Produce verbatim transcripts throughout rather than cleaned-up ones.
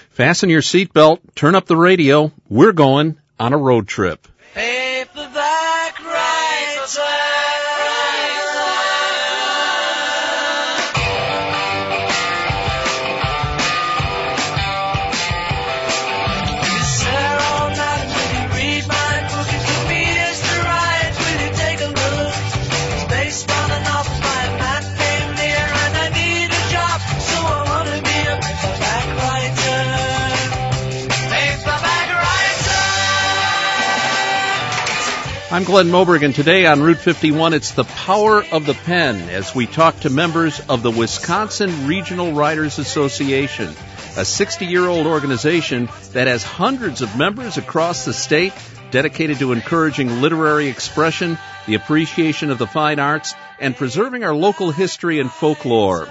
Fasten your seatbelt, turn up the radio. We're going on a road trip. Paperback writer. I'm Glenn Moberg, and today on Route fifty-one, it's the power of the pen as we talk to members of the Wisconsin Regional Writers Association, a sixty-year-old organization that has hundreds of members across the state dedicated to encouraging literary expression, the appreciation of the fine arts, and preserving our local history and folklore.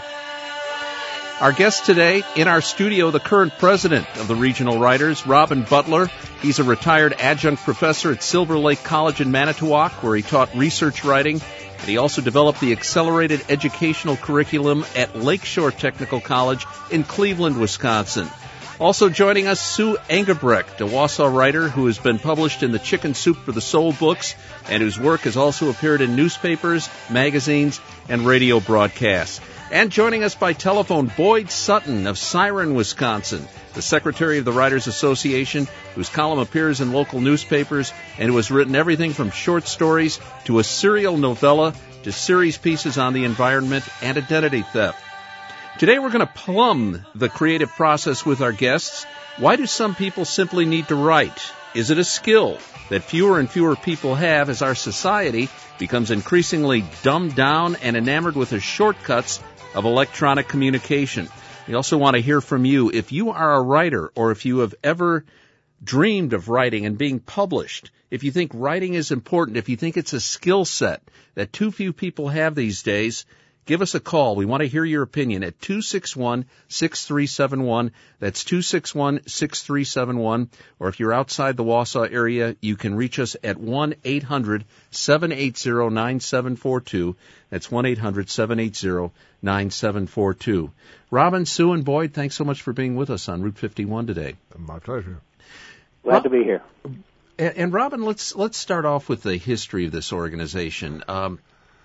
Our guest today, in our studio, the current president of the Regional Writers, Robin Butler. He's a retired adjunct professor at Silver Lake College in Manitowoc, where he taught research writing, and he also developed the accelerated educational curriculum at Lakeshore Technical College in Cleveland, Wisconsin. Also joining us, Sue Engebrecht, a Wausau writer who has been published in the Chicken Soup for the Soul books, and whose work has also appeared in newspapers, magazines, and radio broadcasts. And joining us by telephone, Boyd Sutton of Siren, Wisconsin, the secretary of the Writers Association, whose column appears in local newspapers and who has written everything from short stories to a serial novella to series pieces on the environment and identity theft. Today we're going to plumb the creative process with our guests. Why do some people simply need to write? Is it a skill that fewer and fewer people have as our society becomes increasingly dumbed down and enamored with the shortcuts of electronic communication? We also want to hear from you. If you are a writer, or if you have ever dreamed of writing and being published, if you think writing is important, if you think it's a skill set that too few people have these days, give us a call. We want to hear your opinion at two six one, six three seven one. That's two six one, six three seven one. Or if you're outside the Wausau area, you can reach us at one eight hundred, seven eight zero, nine seven four two. That's one eight hundred, seven eight zero, nine seven four two. Robin, Sue, and Boyd, thanks so much for being with us on Route fifty-one today. My pleasure. Glad well, to be here. And, and Robin, let's let's start off with the history of this organization. Um,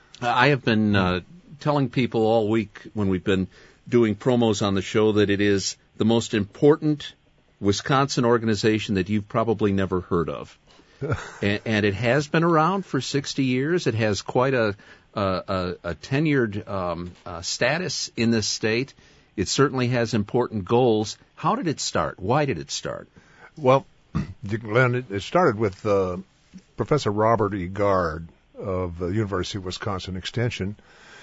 I have been uh, telling people all week when we've been doing promos on the show that it is the most important Wisconsin organization that you've probably never heard of. and, and it has been around for sixty years. It has quite a, a, a, a tenured um, uh, status in this state. It certainly has important goals. How did it start? Why did it start? Well, Glenn, it, it started with uh, Professor Robert E. Gard of the University of Wisconsin Extension.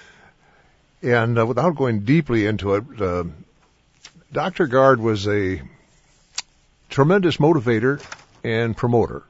And uh, without going deeply into it, uh, Doctor Gard was a tremendous motivator and promoter.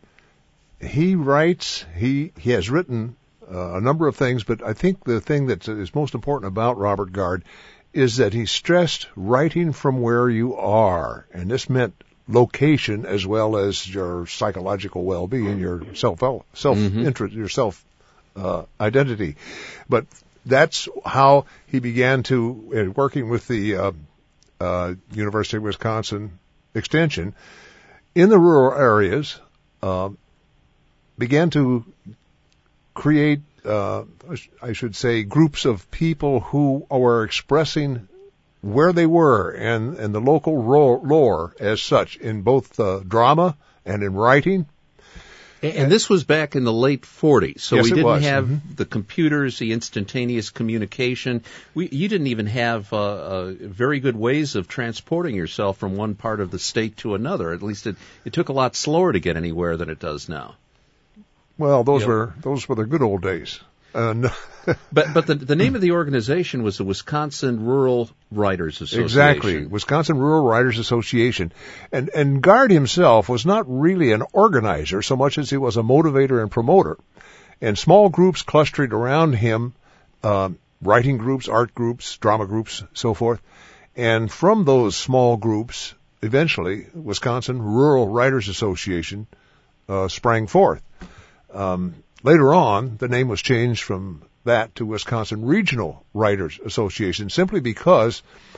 He writes, he, he has written uh, a number of things, but I think the thing that is most important about Robert Gard is that he stressed writing from where you are. And this meant location as well as your psychological well-being, your self, self mm-hmm. interest, your self uh, identity. But that's how he began to, uh, working with the uh, uh, University of Wisconsin Extension in the rural areas, uh, began to create, uh, I should say, groups of people who were expressing where they were and, and the local ro- lore as such in both uh, drama and in writing. And, and this was back in the late forties, so yes, we didn't was. have mm-hmm. the computers, the instantaneous communication. We, you didn't even have uh, uh, very good ways of transporting yourself from one part of the state to another. At least it, it took a lot slower to get anywhere than it does now. Well, those Yep. were those were the good old days. Uh, but but the the name of the organization was the Wisconsin Rural Writers Association. Exactly, Wisconsin Rural Writers Association. And and Gard himself was not really an organizer so much as he was a motivator and promoter. And small groups clustered around him, um, writing groups, art groups, drama groups, so forth. And from those small groups, eventually, Wisconsin Rural Writers Association uh, sprang forth. Um, later on, the name was changed from that to Wisconsin Regional Writers Association, simply because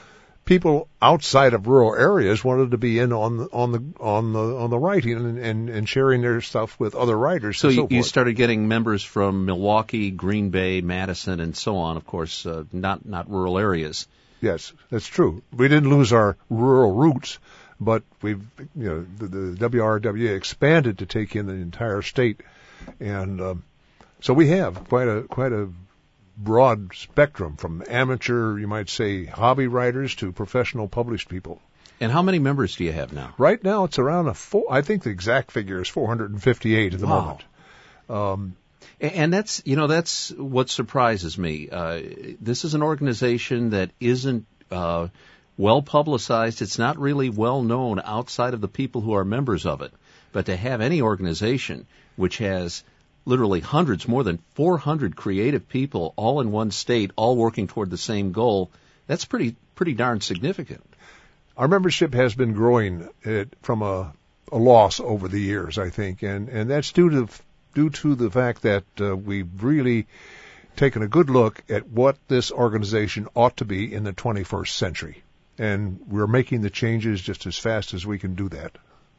people outside of rural areas wanted to be in on the on the on the on the writing and and, and sharing their stuff with other writers. So, and so you, you forth. started getting members from Milwaukee, Green Bay, Madison, and so on. Of course, uh, not not rural areas. Yes, that's true. We didn't lose our rural roots, but we've, you know, the, the W R W A expanded to take in the entire state, and um, so we have quite a quite a broad spectrum from amateur, you might say, hobby writers to professional published people. And how many members do you have now? Right now, it's around a four. I think the exact figure is four hundred fifty-eight at the Wow. moment. Um, And that's, you know, that's what surprises me. Uh, this is an organization that isn't uh, well publicized. It's not really well known outside of the people who are members of it. But to have any organization which has literally hundreds, more than four hundred creative people all in one state, all working toward the same goal, that's pretty pretty darn significant. Our membership has been growing it, from a, a loss over the years, I think, and, and that's due to due to the fact that uh, we've really taken a good look at what this organization ought to be in the twenty-first century. And we're making the changes just as fast as we can do that.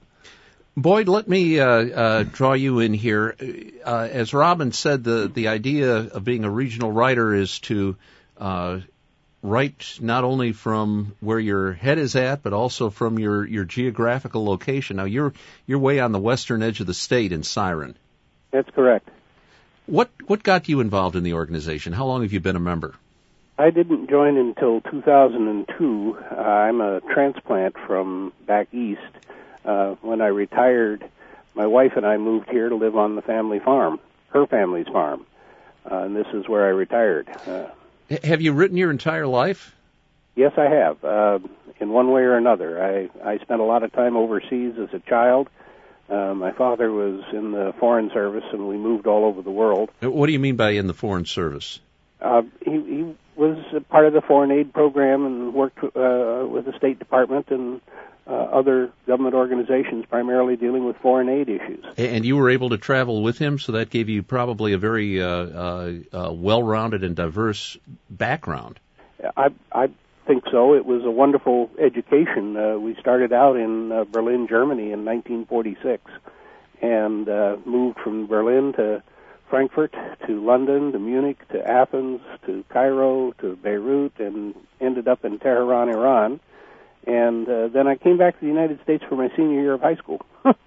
Boyd, let me uh, uh, draw you in here. Uh, as Robin said, the, the idea of being a regional writer is to uh, write not only from where your head is at, but also from your, your geographical location. Now, you're you're way on the western edge of the state in Siren. That's correct. What what got you involved in the organization? How long have you been a member? I didn't join until two thousand two. Uh, I'm a transplant from back east. Uh, when I retired, my wife and I moved here to live on the family farm, her family's farm, uh, and this is where I retired. Uh, H- have you written your entire life? yes, I have, uh, in one way or another. I, I spent a lot of time overseas as a child. Uh, my father was in the Foreign Service, and we moved all over the world. What do you mean by in the Foreign Service? Uh, he, he was a part of the foreign aid program and worked uh, with the State Department and uh, other government organizations, primarily dealing with foreign aid issues. And you were able to travel with him, so that gave you probably a very uh, uh, uh, well-rounded and diverse background. I, I think so. It was a wonderful education. Uh, we started out in uh, Berlin, Germany in nineteen forty-six and uh, moved from Berlin to Frankfurt, to London, to Munich, to Athens, to Cairo, to Beirut, and ended up in Tehran, Iran. And uh, then I came back to the United States for my senior year of high school.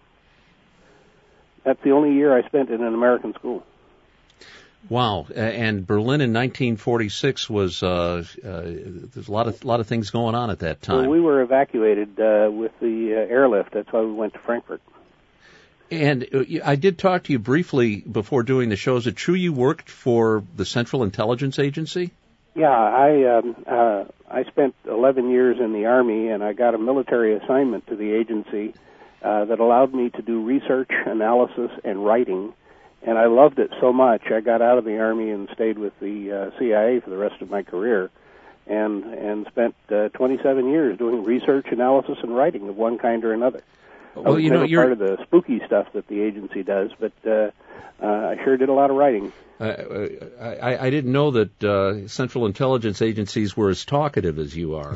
That's the only year I spent in an American school. Wow! And Berlin in nineteen forty-six was uh, uh, there's a lot of lot of things going on at that time. Well, we were evacuated uh, with the uh, airlift. That's why we went to Frankfurt. And I did talk to you briefly before doing the show. Is it true you worked for the Central Intelligence Agency? Yeah, I um, uh, I spent eleven years in the Army, and I got a military assignment to the agency uh, that allowed me to do research, analysis, and writing. And I loved it so much, I got out of the Army and stayed with the uh, C I A for the rest of my career, and and spent uh, twenty-seven years doing research, analysis, and writing of one kind or another. Well, I was you know, never you're part of the spooky stuff that the agency does, but uh, uh, I sure did a lot of writing. Uh, I, I didn't know that uh, Central Intelligence agencies were as talkative as you are.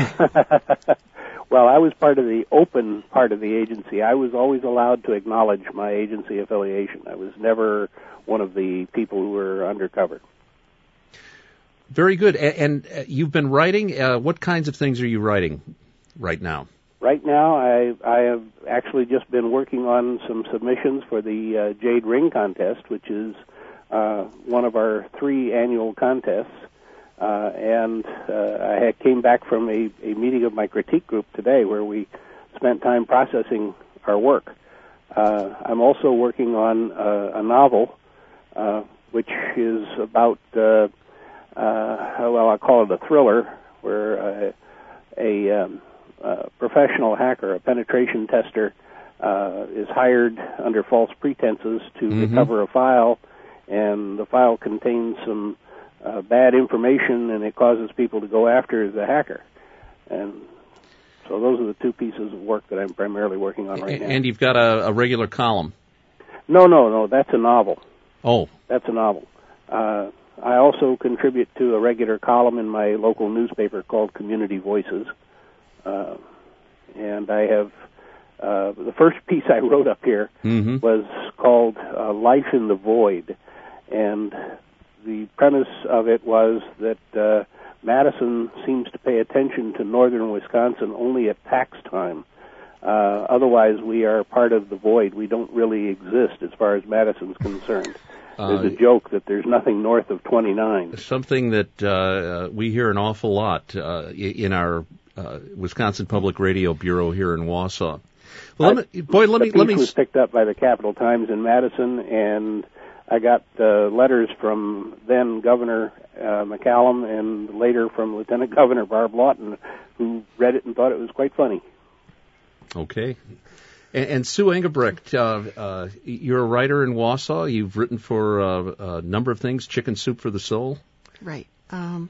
Well, I was part of the open part of the agency. I was always allowed to acknowledge my agency affiliation. I was never one of the people who were undercover. Very good. And, and you've been writing. Uh, what kinds of things are you writing right now? Right now, I, I have actually just been working on some submissions for the uh, Jade Ring contest, which is uh, one of our three annual contests. Uh, and uh, I had came back from a, a meeting of my critique group today where we spent time processing our work. Uh, I'm also working on uh, a novel, uh, which is about, uh, uh, well, I call it a thriller, where uh, a um, uh, professional hacker, a penetration tester, uh, is hired under false pretenses to mm-hmm. recover a file, and the file contains some Uh, bad information, and it causes people to go after the hacker. And so those are the two pieces of work that I'm primarily working on right and, now. And you've got a, a regular column? No, no, no, that's a novel. Oh. That's a novel. Uh, I also contribute to a regular column in my local newspaper called Community Voices. Uh, and I have, uh, the first piece I wrote up here mm-hmm. was called uh, Life in the Void. And the premise of it was that uh, Madison seems to pay attention to northern Wisconsin only at tax time. Uh, otherwise, we are part of the void. We don't really exist as far as Madison's concerned. There's a joke that there's nothing north of twenty-nine. Something that uh, we hear an awful lot uh, in our uh, Wisconsin Public Radio Bureau here in Wausau. Well, let me, boy, let me the let me. piece was picked up by the Capital Times in Madison, and I got uh, letters from then Governor uh, McCallum and later from Lieutenant Governor Barb Lawton, who read it and thought it was quite funny. Okay. And, and Sue Engelbrecht, uh, uh, you're a writer in Wausau. You've written for uh, a number of things, Chicken Soup for the Soul. Right. Um,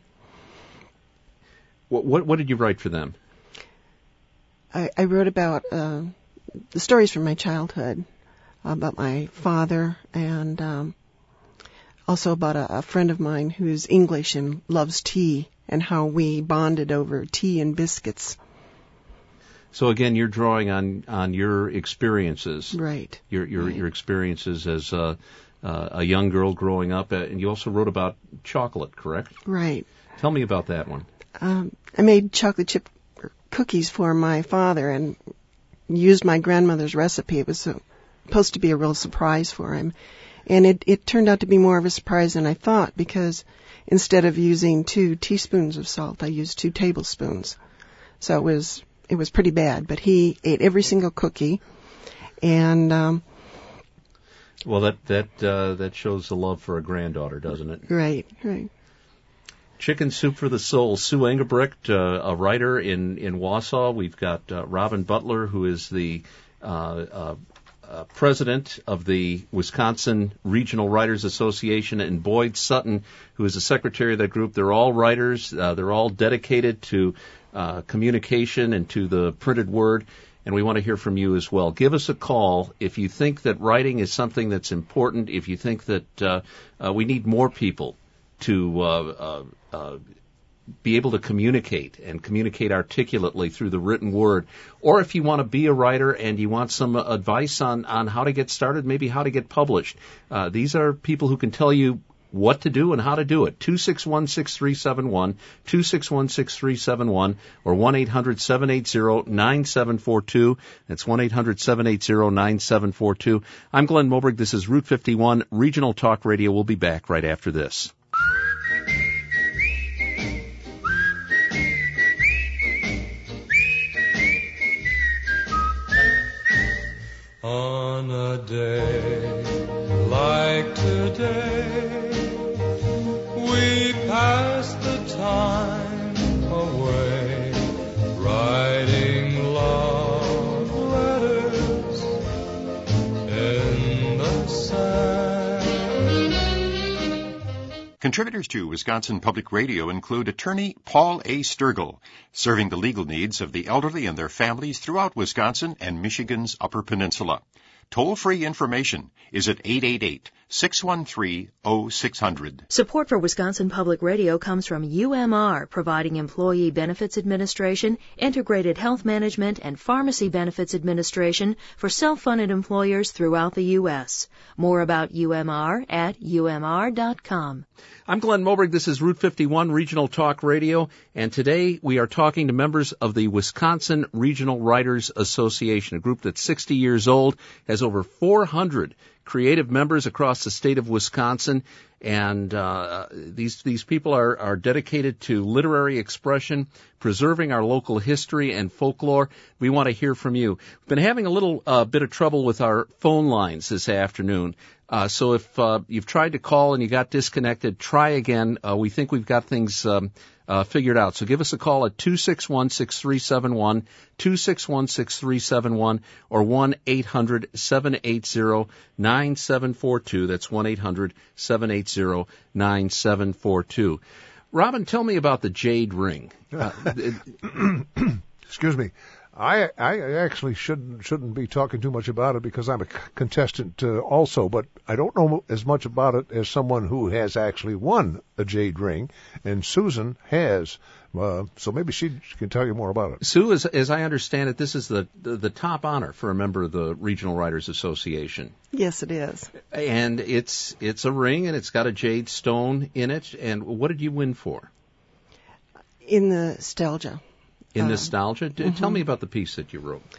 what, what what did you write for them? I, I wrote about uh, the stories from my childhood, about my father, and um, also about a, a friend of mine who's English and loves tea, and how we bonded over tea and biscuits. So again, you're drawing on, on your experiences, right? Your your right. your experiences as a, uh, a young girl growing up, uh, and you also wrote about chocolate, correct? Right. Tell me about that one. Um, I made chocolate chip cookies for my father and used my grandmother's recipe. It was supposed to be a real surprise for him, and it it turned out to be more of a surprise than I thought, because instead of using two teaspoons of salt, I used two tablespoons. So it was. It was pretty bad, but he ate every single cookie, and um, well, that that uh, that shows the love for a granddaughter, doesn't it? Right, right. Chicken Soup for the Soul. Sue Engelbrecht, uh, a writer in in Wausau. We've got uh, Robin Butler, who is the uh, uh, uh, president of the Wisconsin Regional Writers Association, and Boyd Sutton, who is the secretary of that group. They're all writers. Uh, they're all dedicated to Uh, communication and to the printed word, and we want to hear from you as well. Give us a call if you think that writing is something that's important, if you think that uh, uh, we need more people to uh, uh, uh, be able to communicate and communicate articulately through the written word, or if you want to be a writer and you want some advice on, on how to get started, maybe how to get published. Uh, these are people who can tell you what to do and how to do it. two six one, six three seven one, two six one, six three seven one, or one eight hundred, seven eight zero, nine seven four two. That's one eight hundred, seven eight zero, nine seven four two. I'm Glenn Moberg. This is Route fifty-one Regional Talk Radio. We'll be back right after this. On a day like today, we pass the time away, writing love letters in the sand. Contributors to Wisconsin Public Radio include attorney Paul A. Sturgill, serving the legal needs of the elderly and their families throughout Wisconsin and Michigan's Upper Peninsula. Toll-free information is at eight eight eight, six one three, oh six hundred. Support for Wisconsin Public Radio comes from U M R, providing Employee Benefits Administration, Integrated Health Management, and Pharmacy Benefits Administration for self-funded employers throughout the U S More about U M R at U M R dot com. I'm Glenn Moberg. This is Route fifty-one Regional Talk Radio, and today we are talking to members of the Wisconsin Regional Writers Association, a group that's sixty years old, has over four hundred creative members across the state of Wisconsin, and uh, these these people are, are dedicated to literary expression, preserving our local history and folklore. We want to hear from you. We've been having a little uh, bit of trouble with our phone lines this afternoon. Uh, so if uh, you've tried to call and you got disconnected, try again. Uh, we think we've got things um, uh, figured out. So give us a call at two six one, six three seven one, two six one, six three seven one, or one eight hundred, seven eight zero, nine seven four two. That's one eight hundred, seven eight zero, nine seven four two. Robin, tell me about the Jade Ring. Uh, Excuse me. I I actually shouldn't shouldn't be talking too much about it because I'm a c- contestant uh, also, but I don't know as much about it as someone who has actually won a jade ring, and Susan has. Uh, so maybe she can tell you more about it. Sue, as, as I understand it, this is the, the the top honor for a member of the Regional Writers Association. Yes, it is. And it's it's a ring, and it's got a jade stone in it. And what did you win for? In the nostalgia. In Uh, nostalgia? D- mhm. Tell me about the piece that you wrote.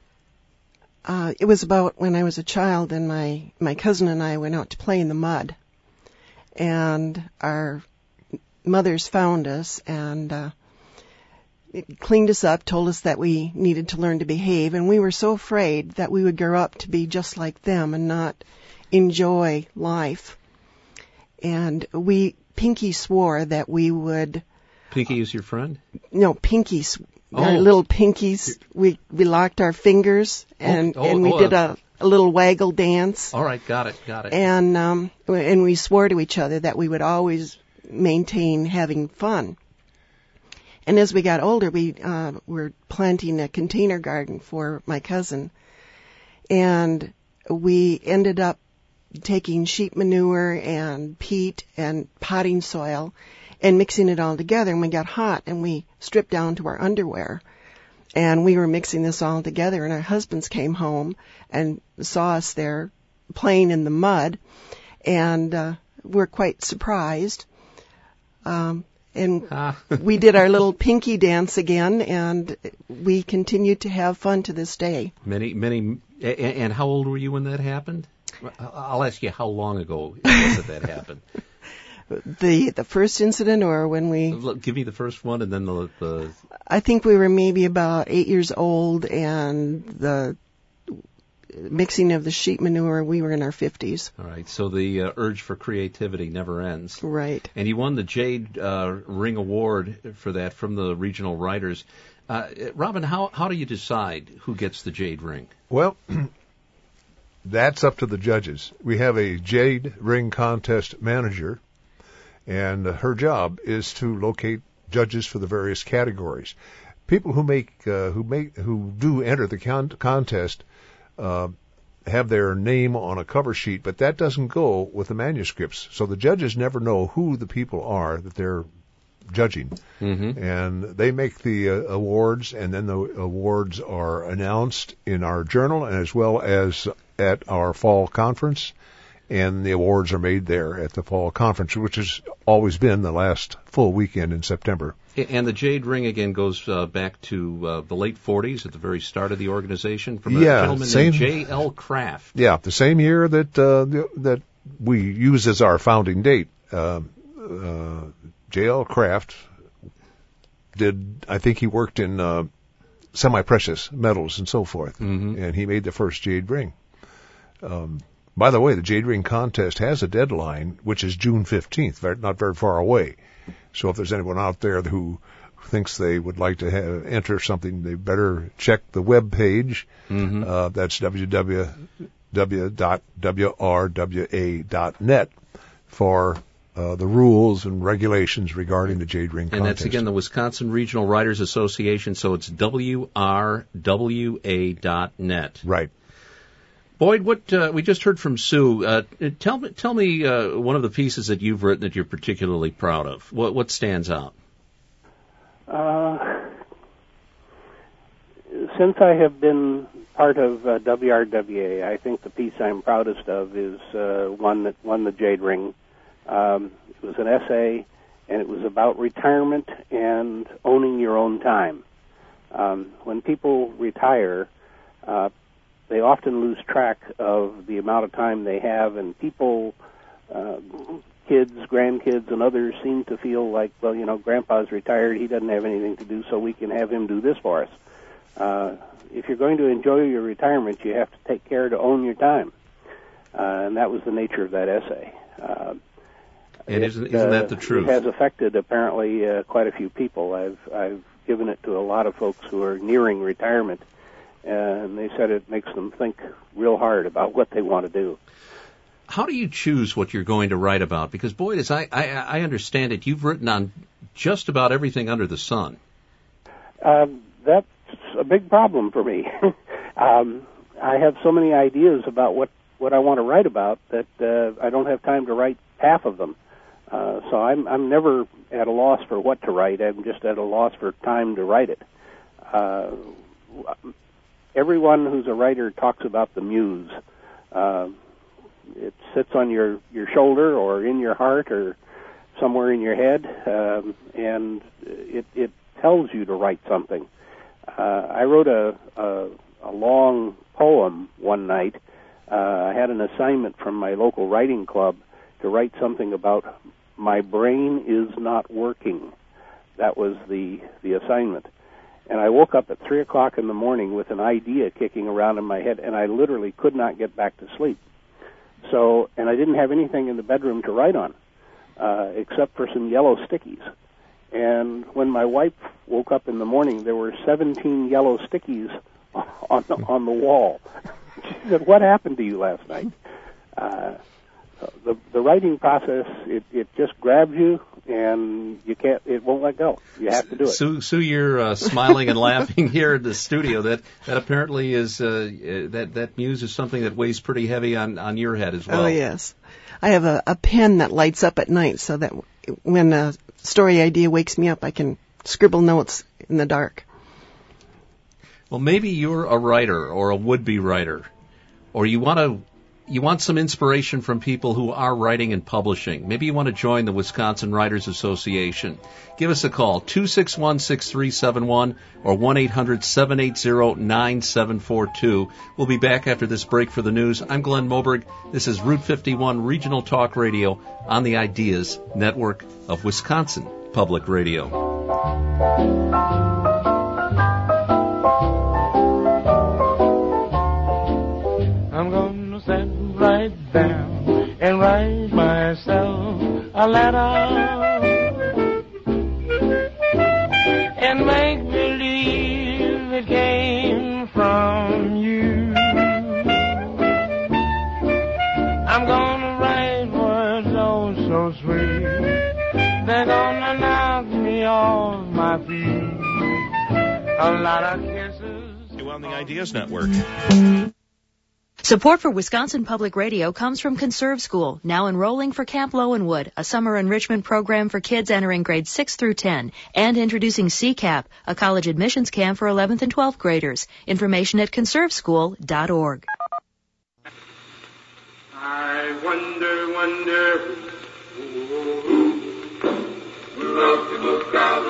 Uh, it was about when I was a child and my, my cousin and I went out to play in the mud. And our mothers found us and uh, it cleaned us up, told us that we needed to learn to behave. And we were so afraid that we would grow up to be just like them and not enjoy life. And we, Pinky swore that we would... Pinky is your friend? No, pinkies. Oh. Our little pinkies. We we locked our fingers and Oh, oh, and we oh, did uh, a, a little waggle dance. All right, got it, got it. And um and we swore to each other that we would always maintain having fun. And as we got older, we uh, were planting a container garden for my cousin, and we ended up taking sheep manure and peat and potting soil and mixing it all together, and we got hot, and we stripped down to our underwear. And we were mixing this all together, and our husbands came home and saw us there playing in the mud, and uh, were quite surprised. Um, and Ah. we did our little pinky dance again, and we continued to have fun to this day. Many, many... a- And how old were you when that happened? I'll ask you how long ago it was that that happened. The the first incident, or when we... Look, give me the first one, and then the, the I think we were maybe about eight years old, and the mixing of the sheep manure, we were in our fifties. all right. So the uh, urge for creativity never ends. Right. And you won the Jade uh, Ring Award for that from the Regional Writers. Uh, Robin, how how do you decide who gets the Jade Ring? Well, that's up to the judges. We have a jade ring contest manager, and her job is to locate judges for the various categories. People who make uh, who make who do enter the con- contest uh, have their name on a cover sheet, but that doesn't go with the manuscripts. So the judges never know who the people are that they're judging, Mm-hmm. and they make the uh, awards, and then the awards are announced in our journal as well as at our fall conference. And the awards are made there at the fall conference, which has always been the last full weekend in September. And the Jade Ring, again, goes uh, back to uh, the late forties, at the very start of the organization, from a Yeah, gentleman same- named J L. Kraft. Yeah, the same year that uh, the, that we use as our founding date. Uh, uh, J L. Kraft did, I think he worked in uh, semi-precious metals and so forth, Mhm. and he made the first jade ring. Um, by the way, the Jade Ring contest has a deadline, which is June fifteenth, very, not very far away. So if there's anyone out there who thinks they would like to have, enter something, they better check the web page. Mm-hmm. Uh, that's w w w dot w r w a dot net for uh, the rules and regulations regarding the Jade Ring And contest. that's, again, the Wisconsin Regional Writers Association, so it's w r w a dot net. Right. Boyd, what uh, we just heard from Sue. Uh, tell me, tell me uh, one of the pieces that you've written that you're particularly proud of. What, what stands out? Uh, since I have been part of uh, W R W A, I think the piece I'm proudest of is uh, one that won the Jade Ring. Um, it was an essay, and it was about retirement and owning your own time. Um, when people retire, uh, they often lose track of the amount of time they have, and people, uh, kids, grandkids, and others seem to feel like, well, you know, Grandpa's retired, he doesn't have anything to do, so we can have him do this for us. Uh, if you're going to enjoy your retirement, you have to take care to own your time. Uh, and that was the nature of that essay. Uh, And it, isn't, isn't that the uh, truth? It has affected, apparently, uh, quite a few people. I've, I've given it to a lot of folks who are nearing retirement, and they said it makes them think real hard about what they want to do. How do you choose what you're going to write about? Because, Boyd, as I, I, I understand it, you've written on just about everything under the sun. Um, that's a big problem for me. um, I have so many ideas about what, what I want to write about that uh, I don't have time to write half of them. Uh, so I'm I'm never at a loss for what to write. I'm just at a loss for time to write it. Uh, everyone who's a writer talks about the muse. Uh, it sits on your, your shoulder or in your heart or somewhere in your head, um, and it, it tells you to write something. Uh, I wrote a, a, a long poem one night. Uh, I had an assignment from my local writing club to write something about my brain is not working. That was the, the assignment. And I woke up at three o'clock in the morning with an idea kicking around in my head, and I literally could not get back to sleep. So, and I didn't have anything in the bedroom to write on, uh, except for some yellow stickies. And when my wife woke up in the morning, there were seventeen yellow stickies on the, on the wall. She said, "What happened to you last night?" Uh, the the writing process, it, it just grabs you, and you can't, it won't let go. You have to do it. Sue, Sue you're uh, smiling and laughing here in the studio. That that apparently is uh, that that muse is something that weighs pretty heavy on, on your head as well. Oh yes, I have a, a pen that lights up at night, so that when a story idea wakes me up, I can scribble notes in the dark. Well, maybe you're a writer or a would-be writer, or you want to. You want some inspiration from people who are writing and publishing. Maybe you want to join the Wisconsin Writers Association. Give us a call, two six one, six three seven one or one eight hundred, seven eight zero, nine seven four two. We'll be back after this break for the news. I'm Glenn Moberg. This is Route fifty-one Regional Talk Radio on the Ideas Network of Wisconsin Public Radio. I'm gonna sit right down and write myself a letter and make believe it came from you. I'm gonna write words oh so sweet, they're gonna knock me off my feet. A lot of kisses On the Ideas Network. Support for Wisconsin Public Radio comes from Conserve School, now enrolling for Camp Lowenwood, a summer enrichment program for kids entering grades six through ten, and introducing C CAP, a college admissions camp for eleventh and twelfth graders. Information at conserve school dot org. I wonder, wonder, who wrote the book of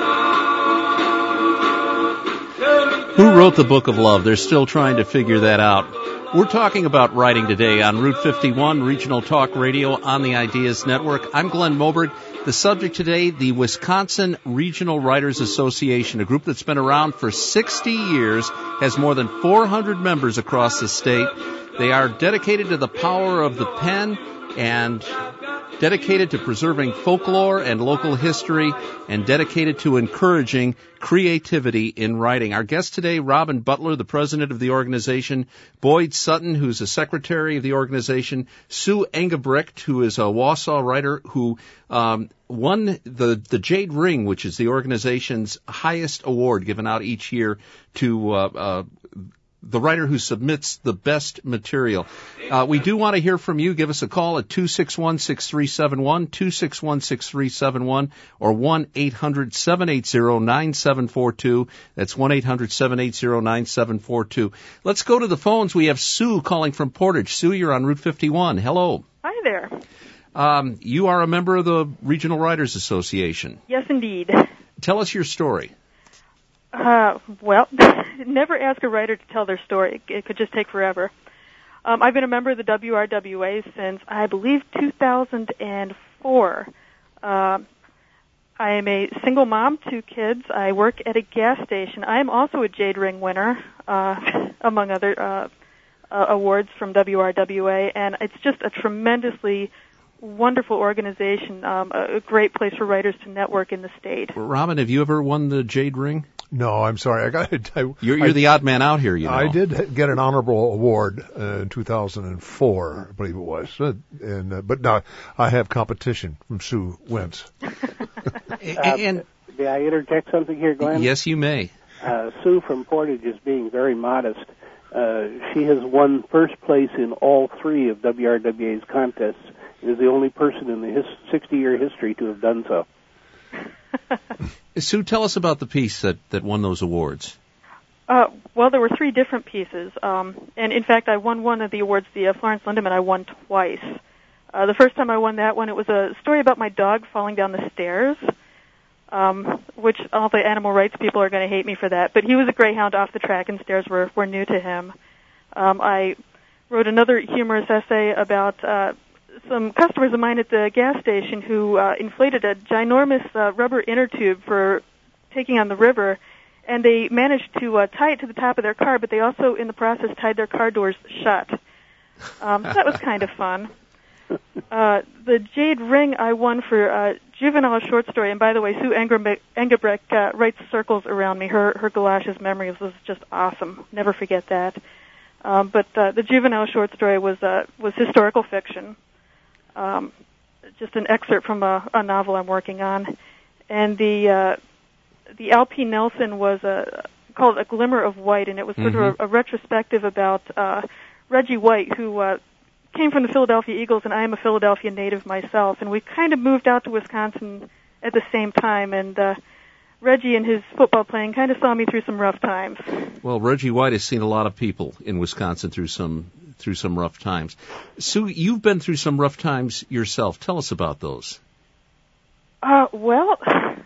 love? Who wrote the Book of Love? They're still trying to figure that out. We're talking about writing today on Route fifty-one, Regional Talk Radio on the Ideas Network. I'm Glenn Moberg. The subject today, the Wisconsin Regional Writers Association, a group that's been around for sixty years, has more than four hundred members across the state. They are dedicated to the power of the pen and dedicated to preserving folklore and local history, and dedicated to encouraging creativity in writing. Our guest today, Robin Butler, the president of the organization, Boyd Sutton, who's the secretary of the organization, Sue Engebrecht, who is a Wausau writer who um, won the, the Jade Ring, which is the organization's highest award given out each year to uh, uh the writer who submits the best material. Uh, we do want to hear from you. Give us a call at two six one, six three seven one, two six one, six three seven one, or one eight hundred, seven eight zero, nine seven four two. That's one eight hundred, seven eight zero, nine seven four two. Let's go to the phones. We have Sue calling from Portage. Sue, you're on Route fifty-one. Hello. Hi there. Um, you are a member of the Regional Writers Association. Yes, indeed. Tell us your story. Uh, well, never ask a writer to tell their story. It, it could just take forever. Um, I've been a member of the W R W A since, I believe, two thousand four. Uh, I am a single mom, two kids. I work at a gas station. I am also a Jade Ring winner, uh, among other uh, uh, awards from W R W A, and it's just a tremendously wonderful organization, um, a, a great place for writers to network in the state. Robin, have you ever won the Jade Ring? No, I'm sorry. I got. I, you're you're I, the odd man out here, you know. I did get an honorable award uh, in two thousand four, I believe it was. Uh, and uh, but now I have competition from Sue Wentz. and, and may I interject something here, Glenn? Yes, you may. uh, Sue from Portage is being very modest. Uh, she has won first place in all three of W R W A's contests. It is the only person in the his sixty-year history to have done so. Sue, tell us about the piece that, that won those awards. Uh, well, there were three different pieces, um, and in fact, I won one of the awards, the uh, Florence Lindemann, I won twice. Uh, the first time I won that one, it was a story about my dog falling down the stairs, um, which all the animal rights people are going to hate me for that, but he was a greyhound off the track, and stairs were, were new to him. Um, I wrote another humorous essay about uh, some customers of mine at the gas station who uh, inflated a ginormous uh, rubber inner tube for taking on the river, and they managed to uh, tie it to the top of their car, but they also, in the process, tied their car doors shut. Um, so that was kind of fun. Uh, the Jade Ring I won for uh, juvenile short story, and by the way, Sue Engelbrecht, Engelbrecht uh, writes circles around me. Her her galoshes memories was just awesome. Never forget that. Um, but uh, the juvenile short story was uh, was historical fiction, um, just an excerpt from a, a novel I'm working on, and the uh, the Al P. Nelson was a, called A Glimmer of White, and it was sort mm-hmm. of a, a retrospective about uh, Reggie White, who uh, came from the Philadelphia Eagles, and I am a Philadelphia native myself, and we kind of moved out to Wisconsin at the same time, and uh, Reggie and his football playing kind of saw me through some rough times. Well, Reggie White has seen a lot of people in Wisconsin through some through some rough times. Sue, you've been through some rough times yourself. Tell us about those. Uh, well...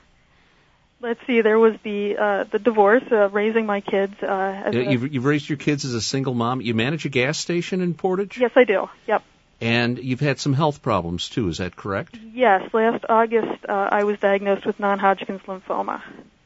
Let's see. There was the uh, the divorce, uh, raising my kids. Uh, as uh, you've, you've raised your kids as a single mom. You manage a gas station in Portage? Yes, I do. Yep. And you've had some health problems too. Is that correct? Yes. Last August, uh, I was diagnosed with non-Hodgkin's lymphoma.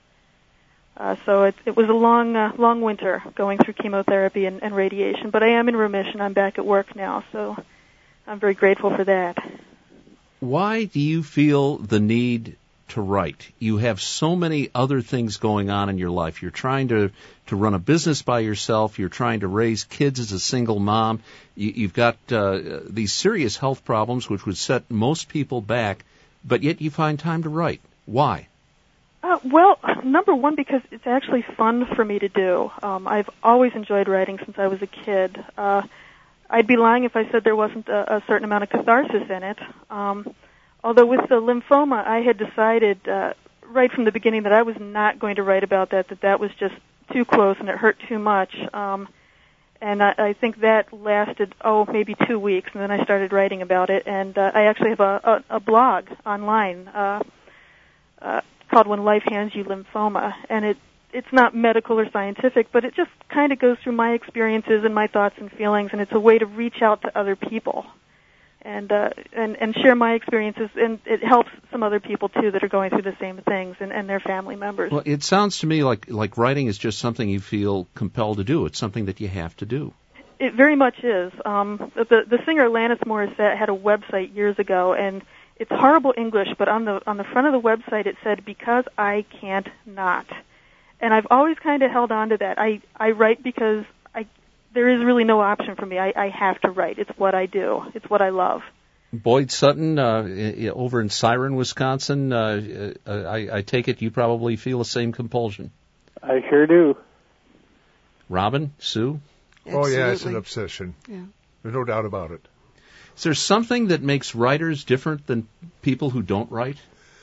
Uh, so it, it was a long, uh, long winter going through chemotherapy and, and radiation. But I am in remission. I'm back at work now, so I'm very grateful for that. Why do you feel the need to write? You have so many other things going on in your life. You're trying to, to run a business by yourself. You're trying to raise kids as a single mom. You, you've got uh, these serious health problems which would set most people back, but yet you find time to write. Why? Uh, well, number one, because it's actually fun for me to do. Um, I've always enjoyed writing since I was a kid. Uh, I'd be lying if I said there wasn't a, a certain amount of catharsis in it. Um, Although with the lymphoma, I had decided uh, right from the beginning that I was not going to write about that, that that was just too close and it hurt too much. Um, and I, I think that lasted, oh, maybe two weeks, and then I started writing about it. And uh, I actually have a, a, a blog online uh, uh, called When Life Hands You Lymphoma. And it it's not medical or scientific, but it just kind of goes through my experiences and my thoughts and feelings, and it's a way to reach out to other people. And, uh, and and share my experiences, and it helps some other people too that are going through the same things, and, and their family members. Well, it sounds to me like like writing is just something you feel compelled to do. It's something that you have to do. It very much is. Um, the the singer Alanis Morissette had a website years ago, and it's horrible English, but on the on the front of the website it said, "Because I can't not," and I've always kind of held on to that. I I write because I. There is really no option for me. I, I have to write. It's what I do. It's what I love. Boyd Sutton, uh, over in Siren, Wisconsin, uh, I, I take it you probably feel the same compulsion. I sure do. Robin, Sue? Absolutely. Oh, yeah, it's an obsession. Yeah. There's no doubt about it. Is there something that makes writers different than people who don't write?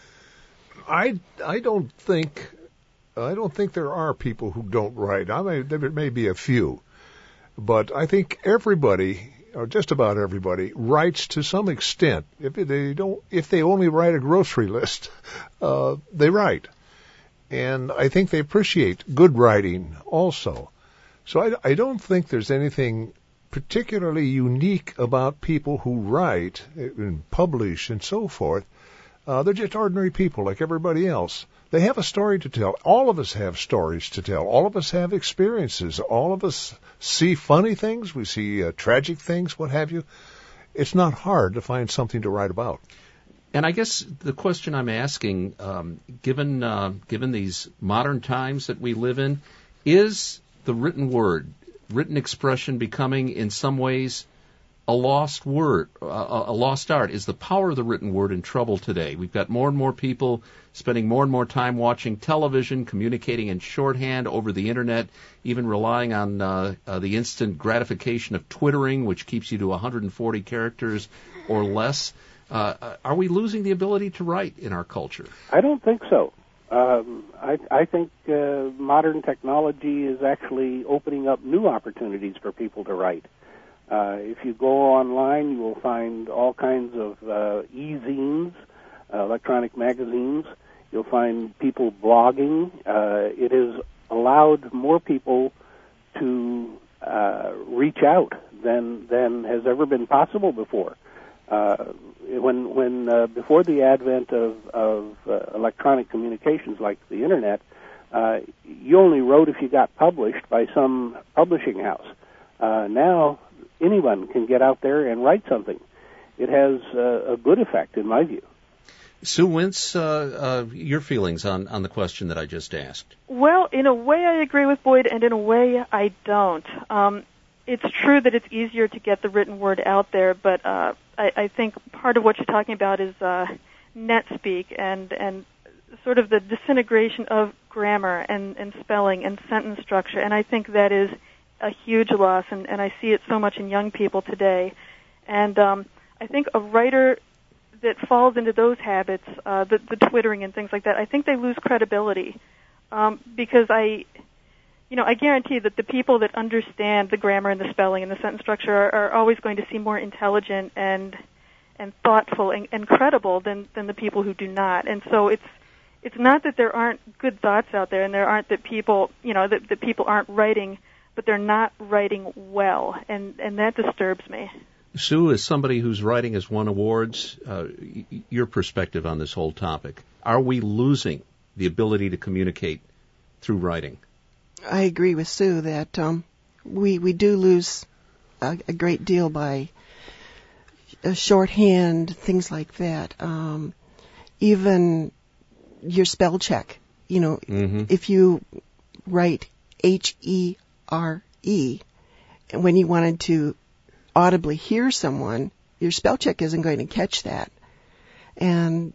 I, I don't think I don't think there are people who don't write. I mean, there may be a few. But I think everybody, or just about everybody, writes to some extent. If they don't, if they only write a grocery list, uh, they write, and I think they appreciate good writing also. So I, I don't think there's anything particularly unique about people who write and publish and so forth. Uh, they're just ordinary people like everybody else. They have a story to tell. All of us have stories to tell. All of us have experiences. All of us see funny things. We see uh, tragic things, what have you. It's not hard to find something to write about. And I guess the question I'm asking, um, given uh, given these modern times that we live in, is the written word, written expression becoming in some ways a lost word, a, a lost art? Is the power of the written word in trouble today? We've got more and more people spending more and more time watching television, communicating in shorthand over the Internet, even relying on uh, uh, the instant gratification of Twittering, which keeps you to one hundred forty characters or less. Uh, are we losing the ability to write in our culture? I don't think so. Um, I, I think uh, modern technology is actually opening up new opportunities for people to write. Uh, if you go online, you will find all kinds of uh, e-zines, uh, electronic magazines. You'll find people blogging. Uh, it has allowed more people to uh, reach out than than has ever been possible before. Uh, when when uh, before the advent of, of uh, electronic communications like the Internet, uh, you only wrote if you got published by some publishing house. Uh, now anyone can get out there and write something. It has uh, a good effect, in my view. Sue Wintz, uh, uh, your feelings on, on the question that I just asked? Well, in a way I agree with Boyd, and in a way I don't. Um, it's true that it's easier to get the written word out there, but uh, I, I think part of what you're talking about is uh, net speak and, and sort of the disintegration of grammar and, and spelling and sentence structure, and I think that is a huge loss, and, and I see it so much in young people today. And um, I think a writer that falls into those habits, uh, the, the twittering and things like that, I think they lose credibility um, because I, you know, I guarantee that the people that understand the grammar and the spelling and the sentence structure are, are always going to seem more intelligent and and thoughtful and, and credible than, than the people who do not. And so it's it's not that there aren't good thoughts out there, and there aren't that people, you know, that, that people aren't writing, but they're not writing well, and, and that disturbs me. Sue, as somebody whose writing has won awards, uh, y- your perspective on this whole topic. Are we losing the ability to communicate through writing? I agree with Sue that um, we we do lose a, a great deal by uh, shorthand, things like that. Um, even your spell check. You know, mm-hmm. if you write H E R E, and when you wanted to audibly hear someone, your spell check isn't going to catch that. And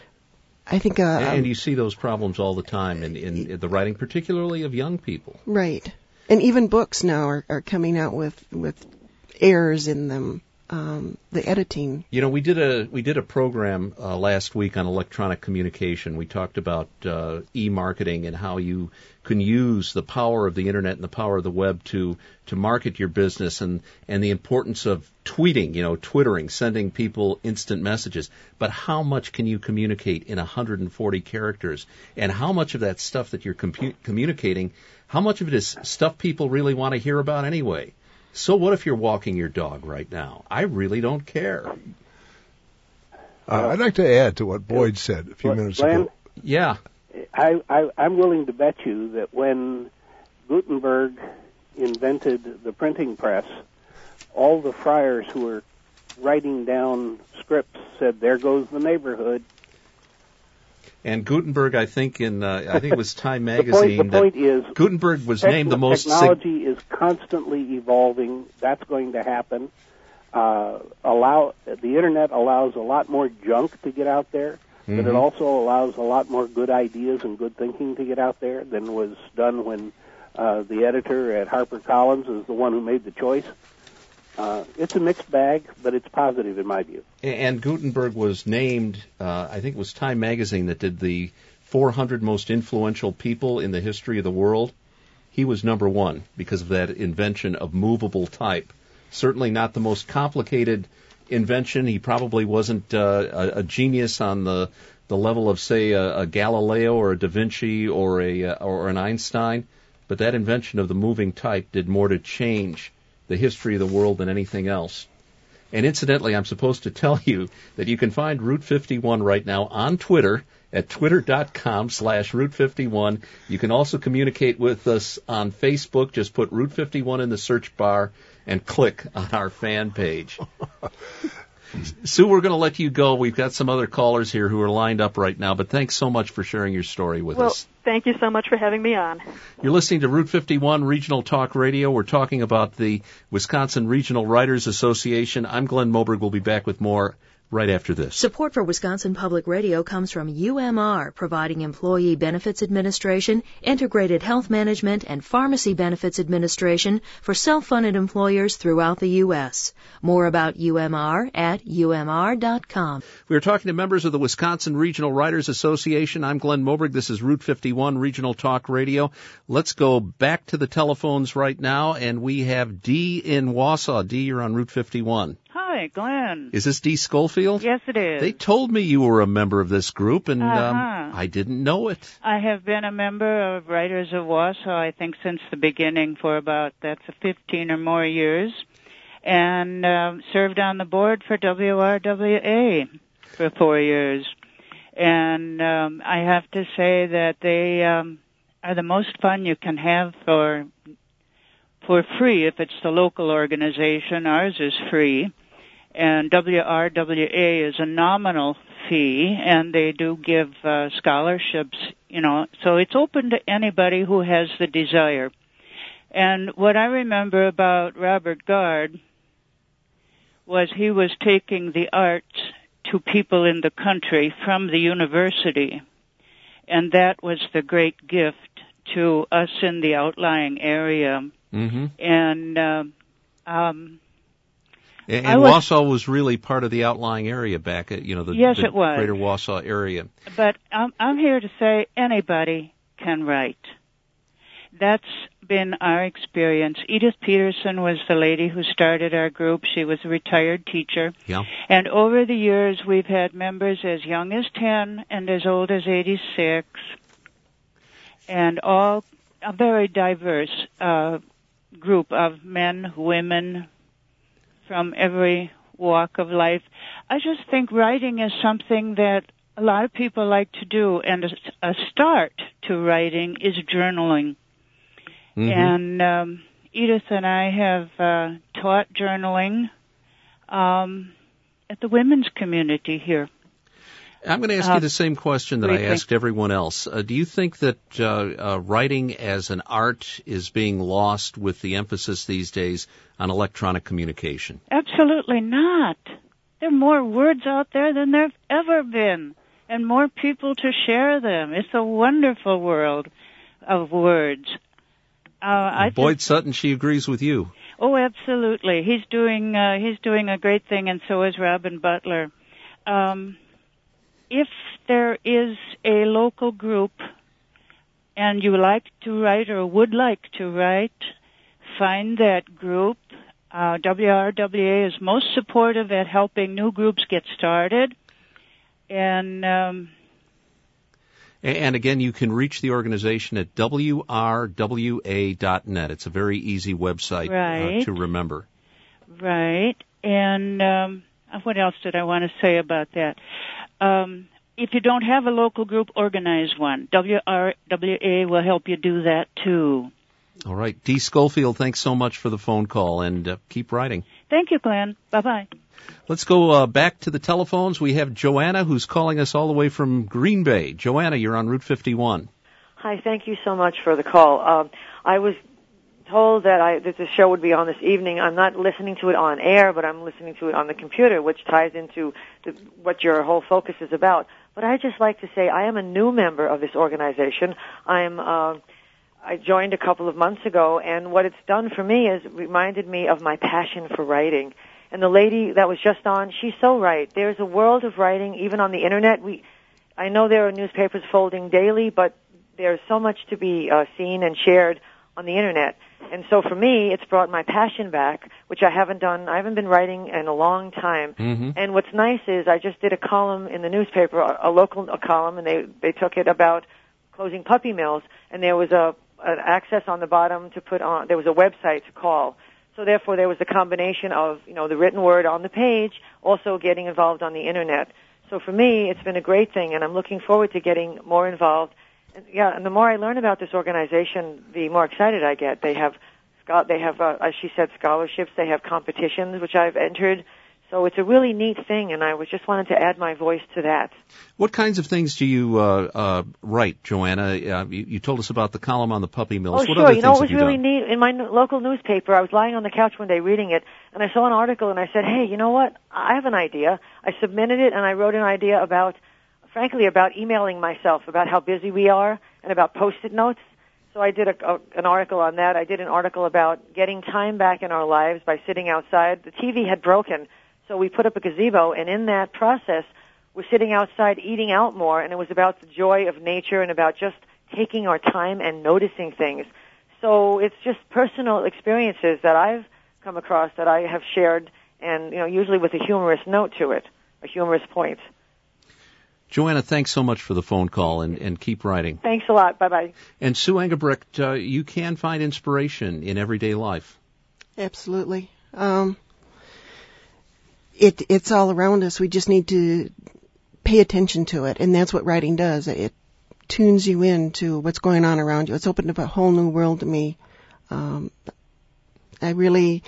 I think... Uh, and you see those problems all the time in, in the writing, particularly of young people. Right. And even books now are, are coming out with, with errors in them, um, the editing. You know, we did a we did a program uh, last week on electronic communication. We talked about uh, e-marketing and how you can use the power of the Internet and the power of the web to to market your business, and, and the importance of tweeting, you know, twittering, sending people instant messages. But how much can you communicate in one hundred forty characters? And how much of that stuff that you're compu- communicating, how much of it is stuff people really want to hear about anyway? So what if you're walking your dog right now? I really don't care. Uh, I'd like to add to what Boyd said a few minutes Glenn, ago. Yeah. I, I, I'm willing to bet you that when Gutenberg invented the printing press, all the friars who were writing down scripts said, "There goes the neighborhood." And Gutenberg, I think in uh, I think it was Time the magazine. point, the point is, Gutenberg was named the most. Technology sig- is constantly evolving. That's going to happen. Uh, allow the Internet allows a lot more junk to get out there, mm-hmm. but it also allows a lot more good ideas and good thinking to get out there than was done when uh, the editor at HarperCollins is the one who made the choice. Uh, it's a mixed bag, but it's positive in my view. And Gutenberg was named, uh, I think it was Time magazine that did the four hundred most influential people in the history of the world. He was number one because of that invention of movable type. Certainly not the most complicated invention. He probably wasn't uh, a, a genius on the the level of, say, a, a Galileo or a Da Vinci or a uh, or an Einstein. But that invention of the moving type did more to change the history of the world than anything else. And incidentally, I'm supposed to tell you that you can find Route fifty-one right now on Twitter at twitter.com slash Route 51. You can also communicate with us on Facebook. Just put Route fifty-one in the search bar and click on our fan page. Sue, we're going to let you go. We've got some other callers here who are lined up right now, but thanks so much for sharing your story with well, us. Thank you so much for having me on. You're listening to Route fifty-one Regional Talk Radio. We're talking about the Wisconsin Regional Writers Association. I'm Glenn Moberg. We'll be back with more right after this. Support for Wisconsin Public Radio comes from U M R, providing employee benefits administration, integrated health management, and pharmacy benefits administration for self-funded employers throughout the U S. More about U M R at U M R dot com. We're talking to members of the Wisconsin Regional Writers Association. I'm Glenn Moberg. This is Route fifty-one Regional Talk Radio. Let's go back to the telephones right now, and we have Dee in Wausau. Dee, you're on Route fifty-one. Hi, Glenn. Is this Dee Schofield? Yes, it is. They told me you were a member of this group, and uh-huh. um, I didn't know it. I have been a member of Writers of Wausau, I think, since the beginning for about, that's fifteen or more years, and uh, served on the board for W R W A for four years. And um, I have to say that they um, are the most fun you can have for for free if it's the local organization. Ours is free. And W R W A is a nominal fee, and they do give uh, scholarships, you know, so it's open to anybody who has the desire. And what I remember about Robert Gard was he was taking the arts to people in the country from the university, and that was the great gift to us in the outlying area. Mm-hmm. And, uh, um... And, and was, Wausau was really part of the outlying area back at, you know, the, yes, the it was. greater Wausau area. But I'm, I'm here to say anybody can write. That's been our experience. Edith Peterson was the lady who started our group. She was a retired teacher. Yeah. And over the years, we've had members as young as ten and as old as eighty-six, and all a very diverse uh, group of men, women, from every walk of life. I just think writing is something that a lot of people like to do, and a, a start to writing is journaling. Mm-hmm. And um, Edith and I have uh, taught journaling um, at the women's community here. I'm going to ask uh, you the same question that I asked everyone else. Uh, do you think that uh, uh, writing as an art is being lost with the emphasis these days on electronic communication? Absolutely not. There are more words out there than there have ever been, and more people to share them. It's a wonderful world of words. Uh, I Boyd just, Sutton, she agrees with you. Oh, absolutely. He's doing uh, he's doing a great thing, and so is Robin Butler. Um, if there is a local group and you like to write or would like to write, find that group. Uh, W R W A is most supportive at helping new groups get started. And um, and again, you can reach the organization at W R W A dot net. It's a very easy website right. uh, to remember. Right. And um, what else did I want to say about that? Um, if you don't have a local group, organize one. W R W A will help you do that, too. All right. Dee Schofield, thanks so much for the phone call, and uh, keep writing. Thank you, Glenn. Bye-bye. Let's go uh, back to the telephones. We have Joanna, who's calling us all the way from Green Bay. Joanna, you're on Route fifty-one. Hi, thank you so much for the call. Um, I was told that, I, that the show would be on this evening. I'm not listening to it on air, but I'm listening to it on the computer, which ties into the, what your whole focus is about. But I'd just like to say I am a new member of this organization. I'm... Uh, I joined a couple of months ago, and what it's done for me is reminded me of my passion for writing. And the lady that was just on, she's so right. There's a world of writing, even on the Internet. We, I know there are newspapers folding daily, but there's so much to be uh, seen and shared on the Internet. And so for me, it's brought my passion back, which I haven't done. I haven't been writing in a long time. Mm-hmm. And what's nice is I just did a column in the newspaper, a, a local a column, and they, they took it about closing puppy mills, and there was a an access on the bottom to put on, there was a website to call. So therefore there was a combination of, you know, the written word on the page, also getting involved on the Internet. So for me, it's been a great thing, and I'm looking forward to getting more involved. And yeah, and the more I learn about this organization, the more excited I get. They have, they have, uh, as she said, scholarships. They have competitions, which I've entered. So it's a really neat thing, and I was just wanted to add my voice to that. What kinds of things do you uh, uh, write, Joanna? Uh, you, you told us about the column on the puppy mills. Oh, what sure. Other you know, things it was have you really done? neat. In my n- local newspaper, I was lying on the couch one day reading it, and I saw an article, and I said, hey, you know what? I have an idea. I submitted it, and I wrote an idea about, frankly, about emailing myself, about how busy we are, and about Post-it notes. So I did a, a, an article on that. I did an article about getting time back in our lives by sitting outside. The T V had broken, so we put up a gazebo, and in that process, we're sitting outside eating out more, and it was about the joy of nature and about just taking our time and noticing things. So it's just personal experiences that I've come across that I have shared, and you know, usually with a humorous note to it, a humorous point. Joanna, thanks so much for the phone call, and, and keep writing. Thanks a lot. Bye-bye. And Sue Engelbrecht, uh, you can find inspiration in everyday life. Absolutely. Um, it it's all around us. We just need to pay attention to it, and that's what writing does. It tunes you in to what's going on around you. It's opened up a whole new world to me. Um, I really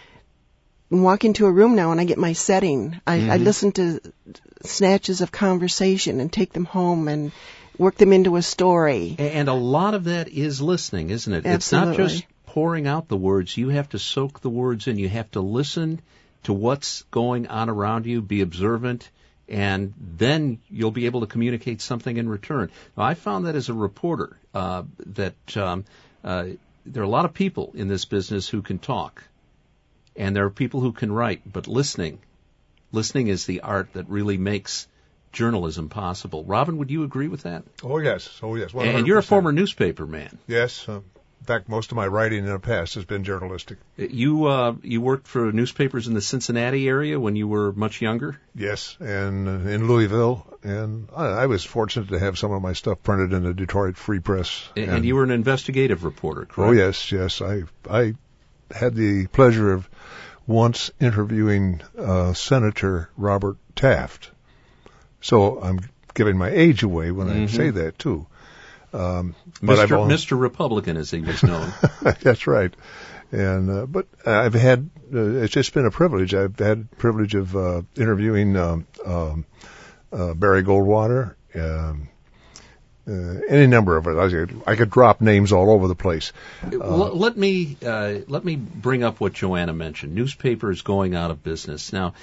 walk into a room now and I get my setting. I, mm-hmm. I listen to snatches of conversation and take them home and work them into a story. And a lot of that is listening, isn't it? Absolutely. It's not just pouring out the words. You have to soak the words in. You have to listen to what's going on around you, be observant, and then you'll be able to communicate something in return. Now, I found that as a reporter, uh, that um, uh, there are a lot of people in this business who can talk, and there are people who can write, but listening, listening is the art that really makes journalism possible. Robin, would you agree with that? Oh, yes. Oh, yes. one hundred percent. And you're a former newspaper man. Yes. Uh, in fact, most of my writing in the past has been journalistic. You uh, you worked for newspapers in the Cincinnati area when you were much younger? Yes, and uh, in Louisville. And I, I was fortunate to have some of my stuff printed in the Detroit Free Press. And, and, and you were an investigative reporter, correct? Oh, yes, yes. I I had the pleasure of once interviewing uh, Senator Robert Taft. So I'm giving my age away when mm-hmm. I say that, too. Um, Mister But Mister Republican, as he was known. That's right. And uh, but I've had uh, it's just been a privilege. I've had the privilege of uh, interviewing um, um, uh, Barry Goldwater, um, uh, any number of it. I could, I could drop names all over the place. Uh, L- let me uh, let me bring up what Joanna mentioned. Newspapers going out of business now.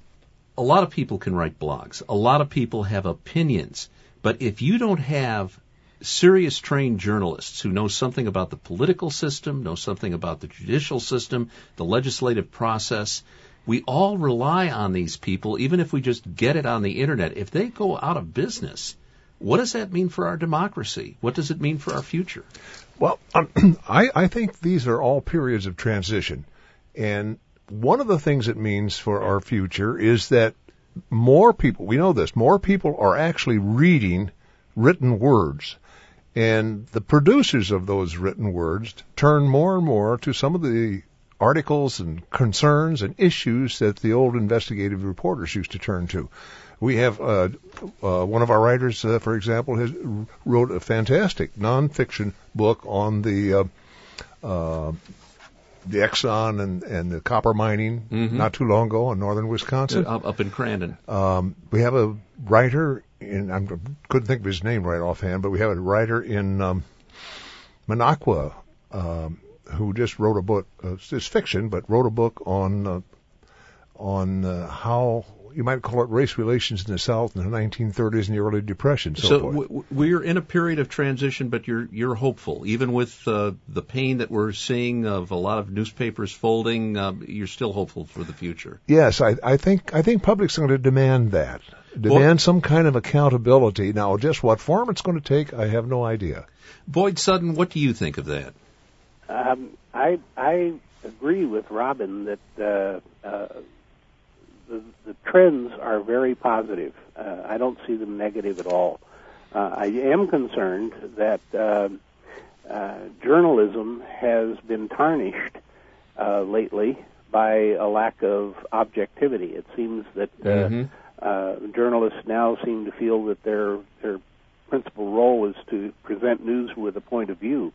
A lot of people can write blogs. A lot of people have opinions. But if you don't have serious trained journalists who know something about the political system, know something about the judicial system, the legislative process, we all rely on these people, even if we just get it on the Internet. If they go out of business, what does that mean for our democracy? What does it mean for our future? Well, um, I, I think these are all periods of transition. And one of the things it means for our future is that more people, we know this, more people are actually reading written words. And the producers of those written words turn more and more to some of the articles and concerns and issues that the old investigative reporters used to turn to. We have uh, uh, one of our writers, uh, for example, has wrote a fantastic nonfiction book on the uh, uh, the Exxon and, and the copper mining mm-hmm. not too long ago in northern Wisconsin. Uh, up in Crandon. Um, we have a writer in, I couldn't think of his name right offhand, but we have a writer in um, Minocqua um, who just wrote a book, uh, it's fiction, but wrote a book on uh, on uh, how you might call it race relations in the South in the nineteen thirties and the early Depression. So, so w- we're in a period of transition, but you're you're hopeful, even with uh, the pain that we're seeing of a lot of newspapers folding. Uh, you're still hopeful for the future. Yes, I, I think I think public's going to demand that, demand well, some kind of accountability. Now, just what form it's going to take, I have no idea. Boyd Sutton, what do you think of that? Um, I I agree with Robin that. Uh, uh, The, the trends are very positive. Uh, I don't see them negative at all. Uh, I am concerned that uh, uh, journalism has been tarnished uh, lately by a lack of objectivity. It seems that uh, mm-hmm. uh, journalists now seem to feel that their their principal role is to present news with a point of view,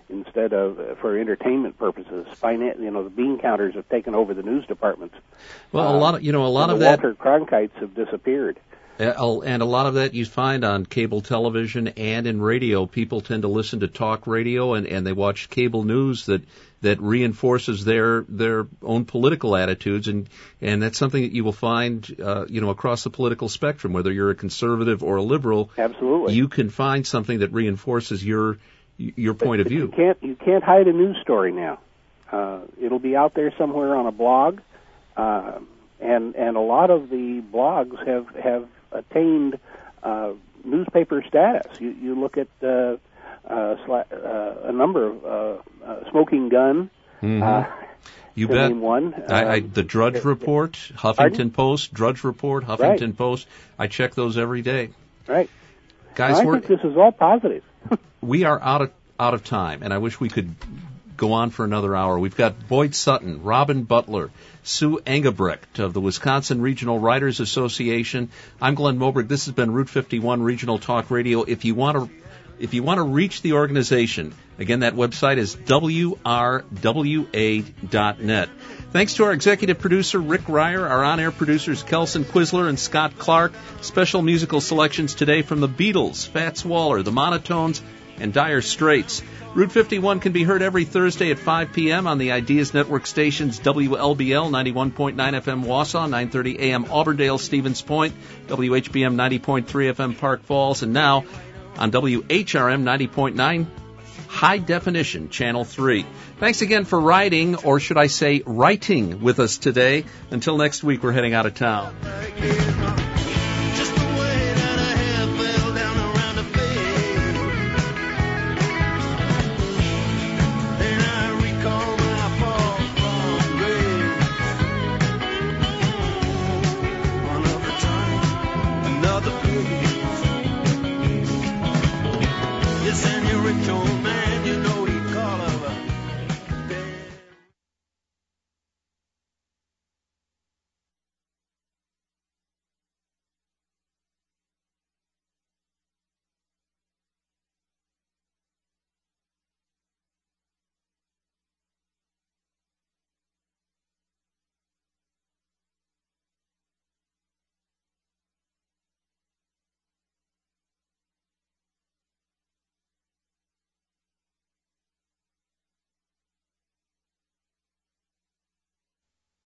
instead of uh, for entertainment purposes. Finan- you know, the bean counters have taken over the news departments. Well, a lot of you know a lot of the that. Walter Cronkites have disappeared. Uh, and a lot of that you find on cable television and in radio. People tend to listen to talk radio, and, and they watch cable news that, that reinforces their their own political attitudes, and, and that's something that you will find uh, you know across the political spectrum, whether you're a conservative or a liberal. Absolutely, you can find something that reinforces your your point but, of view. You can't you can't hide a news story now. Uh, it'll be out there somewhere on a blog, uh, and and a lot of the blogs have have attained uh, newspaper status. You, you look at uh, uh, sla- uh, a number of uh, uh, Smoking Gun. Mm-hmm. Uh, you bet. Name one. I, I, um, the Drudge Report, Huffington Pardon? Post, Drudge Report, Huffington Right. Post. I check those every day. Right. Guys, I we're, think this is all positive. we are out of out of time, and I wish we could go on for another hour. We've got Boyd Sutton, Robin Butler, Sue Engebrecht of the Wisconsin Regional Writers Association. I'm Glenn Moberg. This has been Route fifty-one Regional Talk Radio. If you want to, if you want to reach the organization, again, that website is w r w a dot net. Thanks to our executive producer, Rick Ryer, our on-air producers, Kelson Quisler and Scott Clark. Special musical selections today from the Beatles, Fats Waller, the Monotones, and Dire Straits. Route fifty-one can be heard every Thursday at five p.m. on the Ideas Network stations W L B L ninety-one point nine F M Wausau, nine thirty A M Auburndale, Stevens Point, W H B M ninety point three F M Park Falls, and now on W H R M ninety point nine High Definition, Channel three. Thanks again for riding, or should I say writing, with us today. Until next week, we're heading out of town.